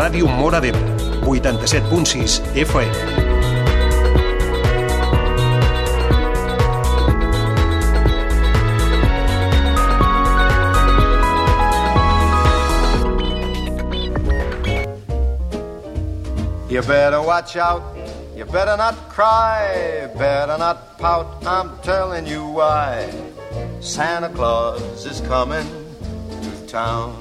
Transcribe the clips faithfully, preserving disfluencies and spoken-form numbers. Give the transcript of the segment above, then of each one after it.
Ràdio Móra d'Ebre, vuitanta-set punt sis F M. You better watch out, you better not cry, better not pout, I'm telling you why. Santa Claus is coming to town.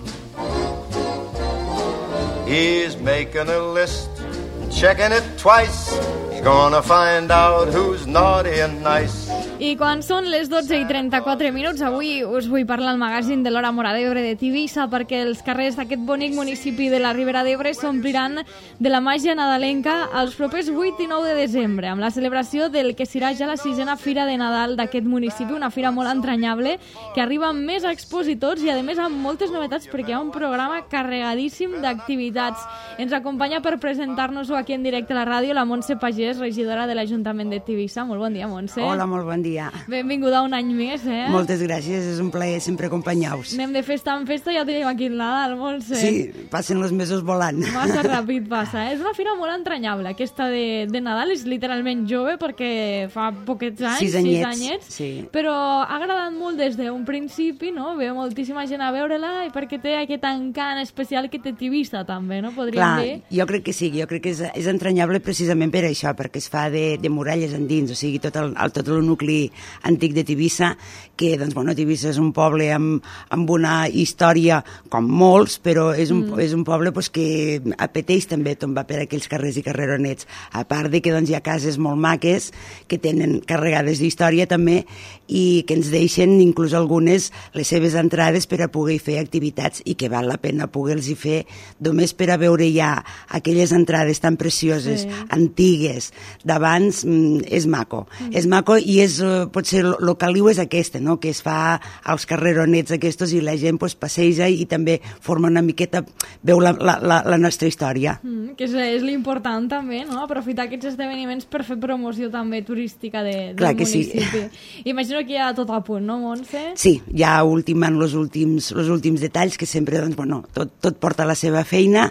He's making a list, checking it twice. He's gonna find out who's naughty and nice. I quan són les dotze i trenta-quatre minuts, avui us vull parlar al magazín de l'Hora Móra d'Ebre de Tivissa, perquè els carrers d'aquest bonic municipi de la Ribera d'Ebre s'ompliran de la màgia nadalenca els propers vuit i nou de desembre, amb la celebració del que serà ja la sisena Fira de Nadal d'aquest municipi, una fira molt entranyable, que arriba amb més expositors i, a més, amb moltes novetats, perquè hi ha un programa carregadíssim d'activitats. Ens acompanya per presentar-nos-ho aquí en directe a la ràdio la Montse Pagès, regidora de l'Ajuntament de Tivissa. Molt bon dia, Montse. Hola, molt bon dia. Benvinguda un any més, eh? Moltes gràcies, és un plaer sempre acompanyar-vos. Anem de festa en festa i ja tenim aquí el Nadal, Montse. Sí, passen els mesos volant. Massa ràpid passa, eh? És una fira molt entranyable, aquesta de, de Nadal, és literalment jove perquè fa poquets anys, sis anyets, sis anyets sí. Però ha agradat molt des d'un principi, no? Veu moltíssima gent a veure-la i perquè té aquest encant especial que té Tivissa també, no? Podríem Clar, dir. Jo crec que sí, jo crec que és, és entranyable precisament per això, perquè es fa de, de muralles endins, o sigui, tot el, el, tot el nucli antic de Tivissa, que, doncs, bueno, Tivissa és un poble amb, amb una història com molts, però és un, mm. és un poble pues, que apeteix també tombar per aquells carrers i carreronets, a part de que doncs, hi ha cases molt maques que tenen carregades d'història també i que ens deixen inclús algunes les seves entrades per a poder fer activitats i que val la pena poder-los fer només per a veure ja aquelles entrades tan precioses, sí. antigues, d'abans, mm, és maco. Mm. És maco i és potser el caliu és aquesta, no? Que es fa als carreronets aquests i la gent pues, passeja i també forma una miqueta, veu la, la, la, la nostra història. Mm, que és, és l'important també, no? Aprofitar aquests esdeveniments per fer promoció també turística de, del Clar que municipi. Sí. Imagino que hi ha tot a punt, no, Montse? Sí, ja ultimant els últims, els últims detalls que sempre, doncs, bueno, tot, tot porta la seva feina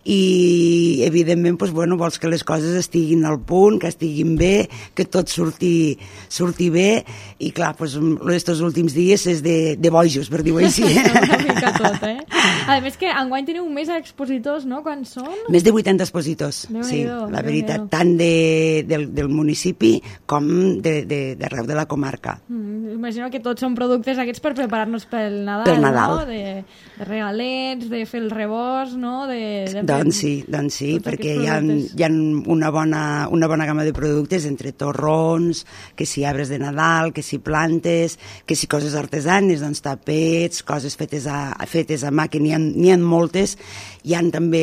i evidentment pues, bueno, vols que les coses estiguin al punt, que estiguin bé, que tot surti, surti bé i clar, doncs, estos últims dies és de, de bojos, per dir-ho així. Una mica tot, eh? A més que enguany teniu més expositors, no? Quan són? Més de vuitanta expositors, sí, la veritat, tant de, del, del municipi com d'arreu de, de la comarca. Mm, imagino que tots són productes aquests per preparar-nos pel Nadal, pel Nadal. No? De, de regalets, de fer el rebost, no? De, de doncs sí, doncs sí, perquè hi ha, hi ha una, bona, una bona gamma de productes entre torrons, que si arbres de Nadal, que si plantes, que si coses artesanes, doncs tapets, coses fetes a, fetes a mà, que n'hi ha, n'hi ha moltes. Hi ha també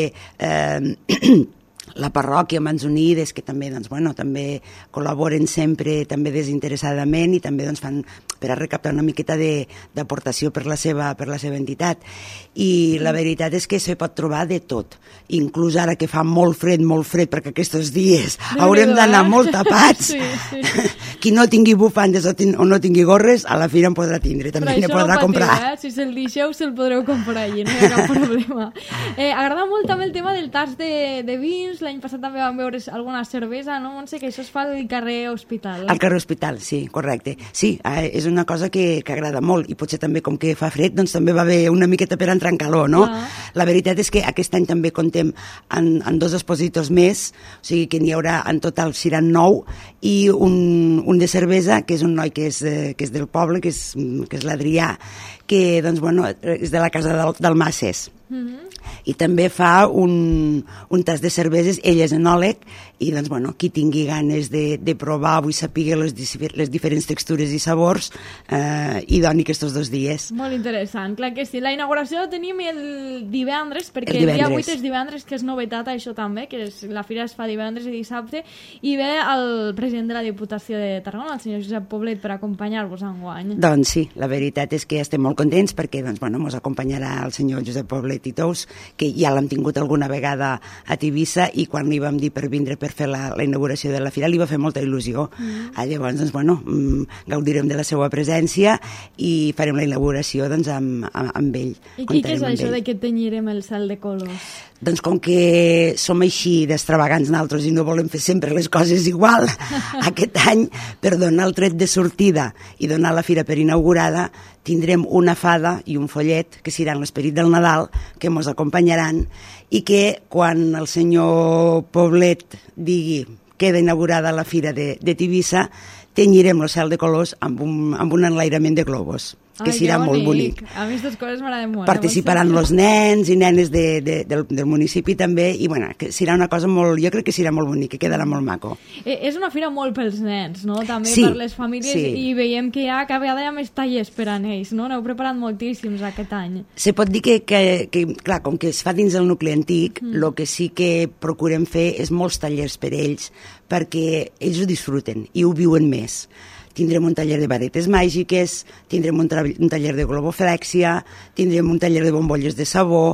eh, la parròquia Mans Unides, que també, doncs, bueno, també col·laboren sempre també desinteressadament i també doncs, fan per a recaptar una miqueta d'aportació per, la seva, per la seva entitat. I la veritat és que se pot trobar de tot. Inclús ara que fa molt fred, molt fred, perquè aquests dies haurem d'anar eh? molt tapats. Sí, sí. Qui no tingui bufandes o, tin o no tingui gorres, a la fira en podrà tindre, també ne podrà no comprar. Patiu, eh? Si se'l deixeu, se'l podreu comprar allí, no hi ha cap problema. Eh, agrada molt també el tema del tas de, de vins. L'any passat també vam veure alguna cervesa, no, Montse? Que això es fa al carrer Hospital. Al carrer Hospital, sí, correcte. Sí, eh, és una cosa que, que agrada molt i potser també com que fa fred, doncs també va haver una miqueta per entrar en calor, no? Ah. La veritat és que aquest any també contem en, en dos expositors més, o sigui que n'hi haurà en total seran nou i un, un de cervesa, que és un noi que és, eh, que és del poble, que és, que és l'Adrià, que doncs, bueno, és de la casa del, del Masses. Mm-hmm. I també fa un, un tas de cerveses, ell és enòleg i doncs, bueno, qui tingui ganes de, de provar, vull saber les, les diferents textures i sabors eh, i doni aquests dos dies. Molt interessant, clar que sí. La inauguració la tenim el divendres, perquè el, el dia vuit és divendres, que és novetat això també, que és, la fira es fa divendres i dissabte, i ve el president de la Diputació de Tarragona, el senyor Josep Poblet, per acompanyar-vos enguany. Doncs sí, la veritat és que estem molt contents perquè doncs, bueno, ens acompanyarà el senyor Josep Poblet Poblet i Tous, que ja l'hem tingut alguna vegada a Tivissa, i quan li vam dir per vindre per fer la, la inauguració de la fira li va fer molta il·lusió. Mm. Ah, llavors, doncs, bueno, gaudirem de la seva presència i farem la inauguració doncs, amb, amb, amb ell. I qui que és això de que tenyirem el cel de colors? Doncs com que som així d'extravagants nosaltres i no volem fer sempre les coses igual, aquest any, per donar el tret de sortida i donar la fira per inaugurada, tindrem una fada i un follet que seran l'esperit del Nadal, que ens acompanyaran, i que quan el senyor Poblet digui queda inaugurada la fira de, de Tivissa, tenyirem el cel de colors amb un, amb un enlairament de globus, que Ai, serà molt bonic. A mi aquestes coses m'agraden molt. Participaran els nens i nenes de, de, del, del municipi també, i bueno, que serà una cosa molt, jo crec que serà molt bonic, que quedarà molt maco. Eh, és una fira molt pels nens, no? També sí, per les famílies, sí. I veiem que hi ha cada vegada hi ha més tallers per a ells, no? N'heu preparat moltíssims aquest any. Se pot dir que, que, que clar, com que es fa dins el nucli antic, el mm. que sí que procurem fer és molts tallers per ells, perquè ells ho disfruten i ho viuen més. Tindrem un taller de varetes màgiques, tindrem un, un taller de globoflèxia, tindrem un taller de bombolles de sabó.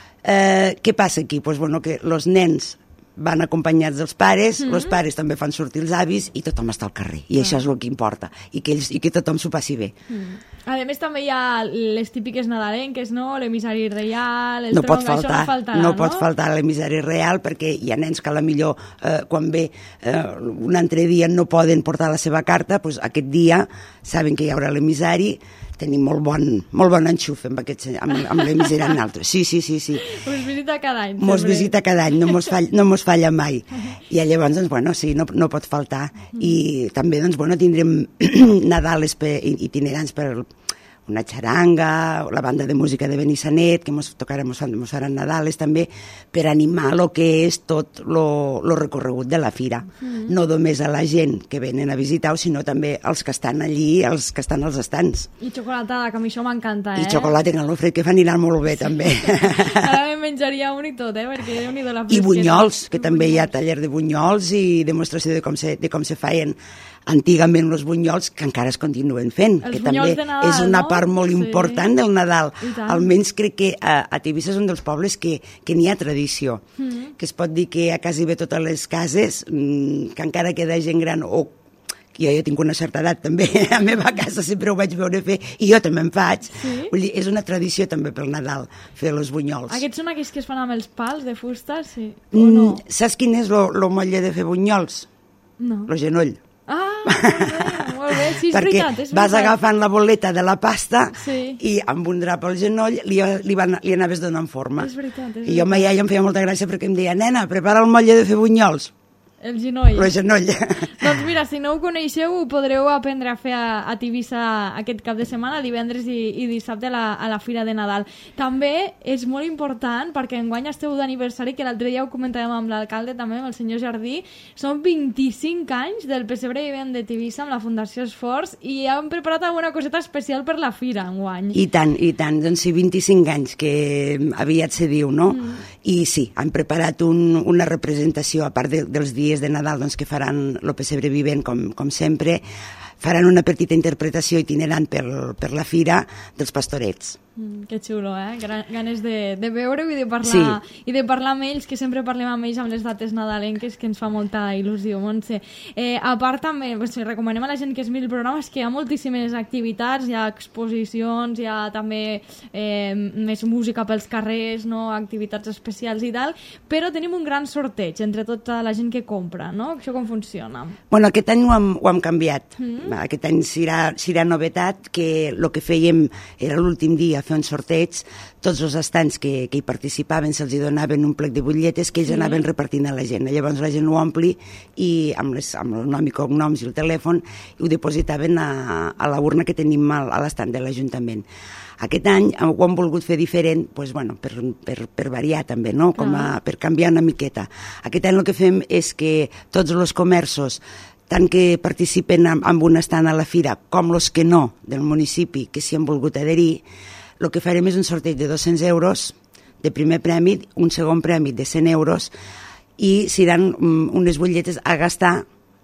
Eh, què passa aquí? Pues, bueno, que els nens van acompanyats dels pares, els mm-hmm. pares també fan sortir els avis i tothom està al carrer. I ah. això és el que importa, i que, ells, i que tothom s'ho passi bé. Mm. A més, també hi ha les típiques nadalenques, no? L'emissari reial, el no tronc, pot faltar, això no faltarà, no? no pot faltar l'emissari real, perquè hi ha nens que a la millor, eh, quan ve eh, un altre dia no poden portar la seva carta, doncs aquest dia saben que hi haurà l'emissari. Tenim molt bon, molt bon enxuf amb, aquests, amb, amb l'emissari en altres. Sí, sí, sí, sí. Mos visita cada any. Mos visita cada any, no mos falla, no mos falla mai. I llavors, doncs, bueno, sí, no, no pot faltar. I també, doncs, bueno, tindrem Nadales itinerants per una xaranga, la banda de música de Benissanet, que mos tocarem, mos, mos faran Nadales també, per animar el que és tot el recorregut de la fira. Mm. No només a la gent que venen a visitar, sinó també els que estan allí, els que estan als estants. I xocolatada, que a mi això m'encanta, eh? I xocolata en el fred, que fa anirà molt bé, sí. també. Ara me'n menjaria un i tot, eh? Perquè Déu-n'hi-do la fresqueta. I bunyols, que també hi ha taller de bunyols i demostració de com se, de com se feien antigament els bunyols, que encara es continuen fent, els que també Nadal, és una no? part molt sí. important del Nadal. Almenys crec que a, a Tivissa és un dels pobles que, que n'hi ha tradició, mm. que es pot dir que a quasi bé totes les cases, mmm, que encara queda gent gran, o jo ja tinc una certa edat també, a la meva casa sempre ho vaig veure fer, i jo també en faig. Sí? Vull dir, és una tradició també pel Nadal, fer els bunyols. Aquests són aquells que es fan amb els pals de fusta, sí? O mm, no? Saps quin és el motlle de fer bunyols? No. El genoll. Ah, molt bé, molt bé. Sí, és perquè veritat, és vas veritat. agafant la boleta de la pasta sí. i amb un drap al genoll li, li, van, li anaves donant forma. És veritat, és I jo, veritat. ma iaia em feia molta gràcia perquè em deia, nena, prepara el motlle de fer bunyols. El genoll. El genoll. Doncs mira, si no ho coneixeu, ho podreu aprendre a fer a, a Tivissa aquest cap de setmana, divendres i, i dissabte a la, a la Fira de Nadal. També és molt important, perquè enguany esteu d'aniversari, que l'altre dia ho comentàvem amb l'alcalde, també amb el senyor Jardí, són vint-i-cinc anys del pessebre vivent de Tivissa amb la Fundació Esforç, i hem preparat alguna coseta especial per la Fira enguany. I tant, i tant. Doncs sí, vint-i-cinc anys, que aviat se diu, no? Mm. I sí, han preparat un, una representació, a part de, dels dies de Nadal, doncs, que faran el pessebre vivent, com, com sempre, faran una petita interpretació itinerant per, per la fira dels pastorets. Mm, que xulo, eh? Gran, ganes de, de veure-ho i de parlar sí. i de parlar amb ells, que sempre parlem amb ells amb les dates nadalenques, que ens fa molta il·lusió, Montse. Eh, a part també, pues, recomanem a la gent que es miri el programa, és que hi ha moltíssimes activitats, hi ha exposicions, hi ha també eh, més música pels carrers, no? Activitats especials i tal, però tenim un gran sorteig entre tota la gent que compra, no? Això com funciona? Bueno, aquest any ho hem, ho hem canviat. Mm. Aquest any serà, serà novetat, que el que fèiem era l'últim dia fer un sorteig, tots els estants que, que hi participaven se'ls donaven un plec de butlletes que ells sí. anaven repartint a la gent. Llavors la gent ho ompli i amb, les, amb el nom i cognoms i el telèfon i ho depositaven a, a la urna que tenim a, a l'estant de l'Ajuntament. Aquest any ho hem volgut fer diferent, pues, bueno, per, per, per variar també, no? Com a, per canviar una miqueta. Aquest any el que fem és que tots els comerços, tant que participen amb, amb un estant a la fira com els que no del municipi que s'hi han volgut adherir, el que farem és un sorteig de dos-cents euros de primer premi, un segon premi de cent euros, i seran um, unes butlletes a gastar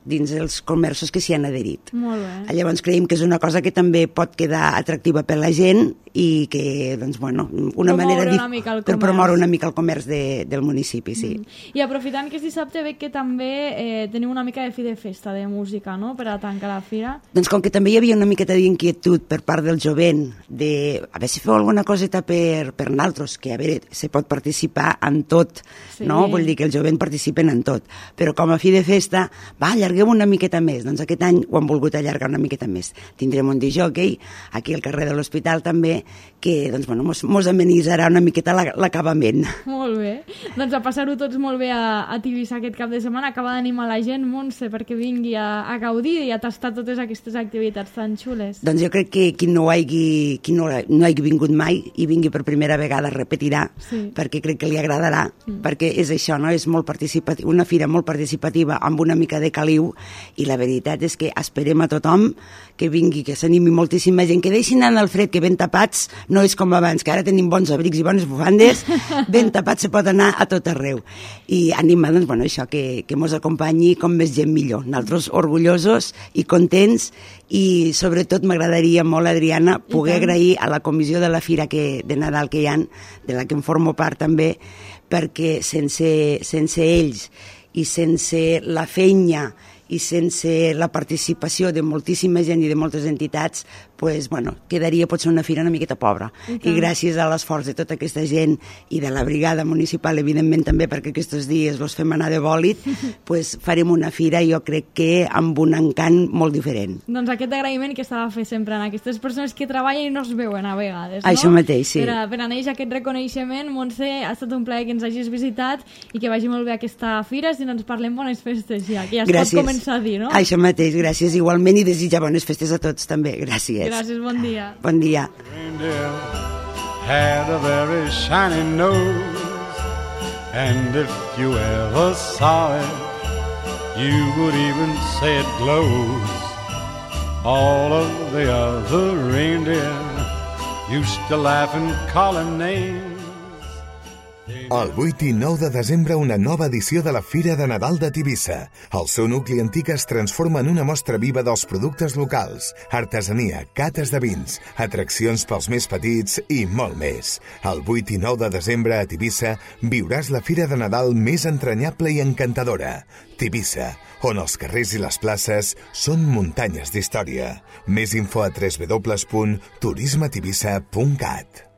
dins els comerços que s'hi han adherit. Molt bé. Llavors creiem que és una cosa que també pot quedar atractiva per la gent i que, doncs, bueno, una Promoure manera una mica el per comerç. promoure una mica el comerç de, del municipi, sí. Mm. I aprofitant que és dissabte, veig que també eh, teniu una mica de fi de festa de música, no?, per a tancar la fira. Doncs com que també hi havia una miqueta d'inquietud per part del jovent de a veure si feu alguna coseta per, per naltros, que a veure, se pot participar en tot, Sí. no? Vull dir que els jovents participen en tot, però com a fi de festa, va, allarguem una miqueta més. Doncs aquest any ho han volgut allargar una miqueta més. Tindrem un disjockey aquí al carrer de l'Hospital també, que doncs, bueno, mos, mos amenitzarà una miqueta la- l'acabament. Molt bé. Doncs a passar-ho tots molt bé a, a Tivissa aquest cap de setmana. Acaba d'animar la gent, Montse, perquè vingui a, a gaudir i a tastar totes aquestes activitats tan xules. Doncs jo crec que qui no hagi, qui no, no hagi vingut mai i vingui per primera vegada repetirà, Sí. perquè crec que li agradarà, mm. perquè és això, no? És molt participativa, una fira molt participativa amb una mica de caliu, i la veritat és que esperem a tothom que vingui, que s'animi moltíssima gent, que deixin anar al fred, que ben tapats no és com abans, que ara tenim bons abrics i bones bufandes, ben tapats se pot anar a tot arreu. I animar, doncs, bueno, això, que, que mos acompanyi com més gent millor. Nosaltres orgullosos i contents, i sobretot m'agradaria molt, Adriana, poder agrair a la comissió de la fira que, de Nadal que hi ha, de la que em formo part també, perquè sense, sense ells i sense la feina i sense la participació de moltíssima gent i de moltes entitats, pues, bueno, quedaria potser una fira una miqueta pobra. I, I gràcies a l'esforç de tota aquesta gent i de la brigada municipal, evidentment també, perquè aquests dies els fem anar de bòlit, pues, farem una fira, jo crec que amb un encant molt diferent. Doncs aquest agraïment que s'ha de fer sempre en aquestes persones que treballen i no es veuen a vegades, no? Això mateix, sí. Per a, per a neix aquest reconeixement, Montse, ha estat un plaer que ens hagis visitat i que vagi molt bé aquesta fira. Si no ens parlem, bones festes ja, que ja es Gràcies. pot començar a dir, no? Això mateix, gràcies igualment, i desitjar bones festes a tots també. Gràcies. Gràcies, bon dia. Bon dia. Reindeer had a very shiny nose, and if you ever saw it, you would even say it glows. All of the other reindeer used to laugh and call him names. El vuit i nou de desembre, una nova edició de la Fira de Nadal de Tivissa. El seu nucli antic es transforma en una mostra viva dels productes locals, artesania, cates de vins, atraccions pels més petits i molt més. El vuit i nou de desembre a Tivissa viuràs la Fira de Nadal més entranyable i encantadora. Tivissa, on els carrers i les places són muntanyes d'història. Més info a w w w punt turisme tivissa punt cat.